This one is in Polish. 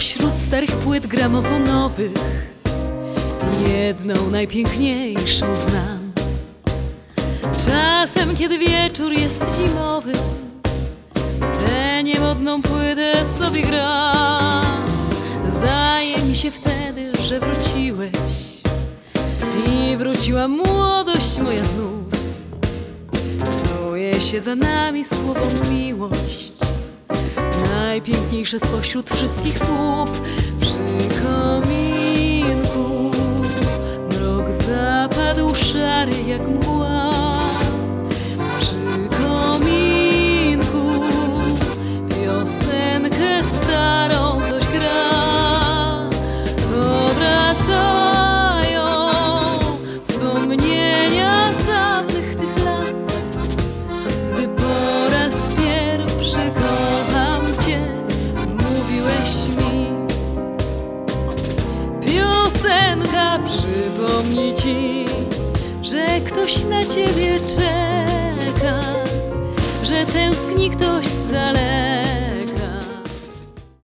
Spośród starych płyt gramofonowych jedną najpiękniejszą znam. Czasem, kiedy wieczór jest zimowy, tę niemodną płytę sobie gram. Zdaje mi się wtedy, że wróciłeś i wróciła młodość moja znów. Snuje się za nami słowo miłość, najpiękniejsze spośród wszystkich słów. Przy kominku mrok zapadł szary jak mgła. Przy kominku piosenkę starą ktoś gra. Powracają wspomnienia z dawnych tych lat, gdy po raz pierwszy kocham cię, mówiłeś mi. Piosenka przypomni ci, że ktoś na ciebie czeka, że tęskni ktoś z daleka.